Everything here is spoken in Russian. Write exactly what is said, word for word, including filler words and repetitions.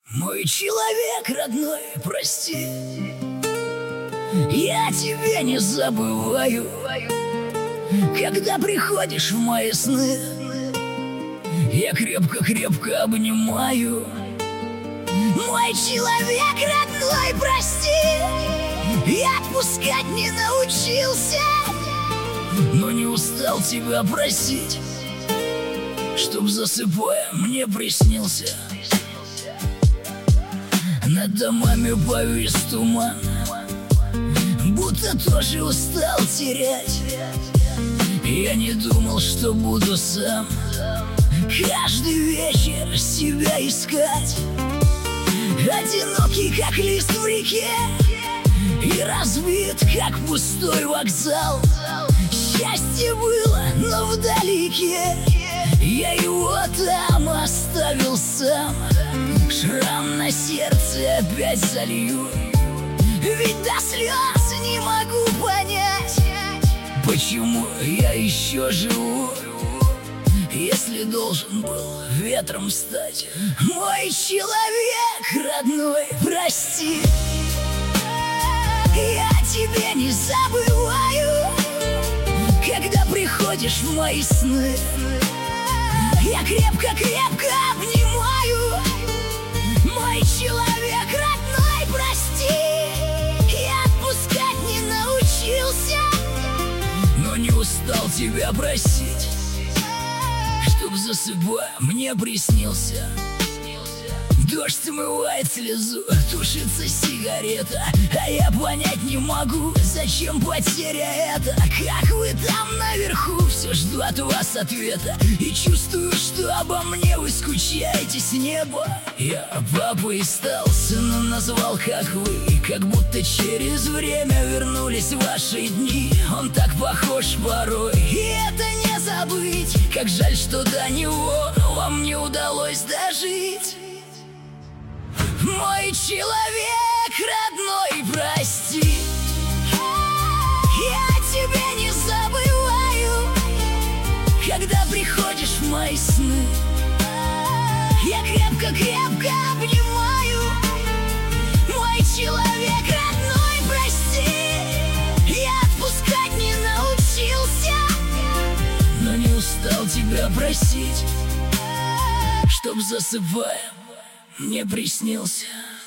Мой человек родной, прости, я тебя не забываю. Когда приходишь в мои сны, я крепко-крепко обнимаю. Мой человек родной, прости, я отпускать не научился, но не устал тебя просить, чтоб, засыпая, мне приснился. Над домами повис туман, будто тоже устал терять. Я не думал, что буду сам каждый вечер себя искать. Одинокий, как лист в реке, и разбит, как пустой вокзал. Счастье было, но вдалеке, я его там оставил сам. Шрам на сердце опять залью, ведь до слез не могу понять, почему я еще живу, если должен был ветром стать. Мой человек родной, прости, я тебя не забываю. Когда приходишь в мои сны, я крепко-крепко обнимаю. Мой человек родной, прости, я отпускать не научился, но не устал тебя просить, чтоб, засыпая, мне приснился. Дождь смывает слезу, тушится сигарета, а я понять не могу, зачем потеря эта. Как вы там наверху, все жду от вас ответа, и чувствую, что обо мне вы скучаете с неба. Я папой стал, сыном назвал, как вы, как будто через время вернулись ваши дни. Он так похож порой, и это не забыть. Как жаль, что до него вам не удалось дожить. Мой человек родной, прости, я тебя не забываю. Когда приходишь в мои сны, я крепко-крепко обнимаю. Мой человек родной, прости, я отпускать не научился, но не устал тебя просить, чтоб, засыпая, мне приснился.